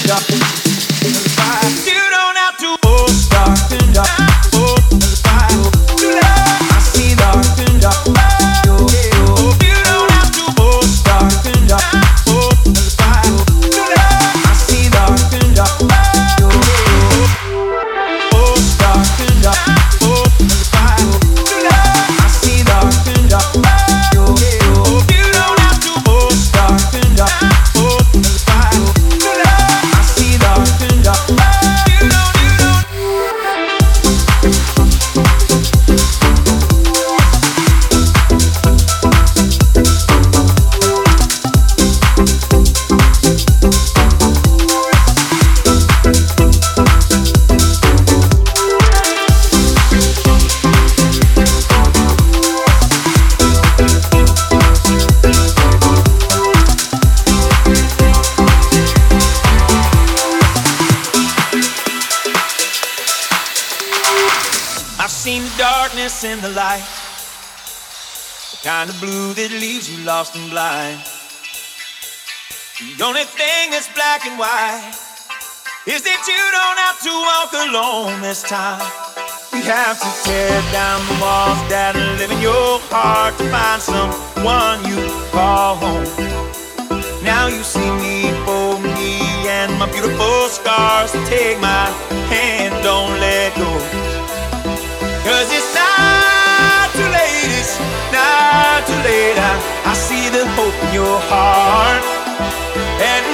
In the light, the kind of blue that leaves you lost and blind. The only thing that's black and white is that you don't have to walk alone this time. We have to tear down the walls that live in your heart to find someone you call home. Now you see me for me and my beautiful scars. Take my hand, don't let go. 'Cause it's not too late, it's not too late. I see the hope in your heart, and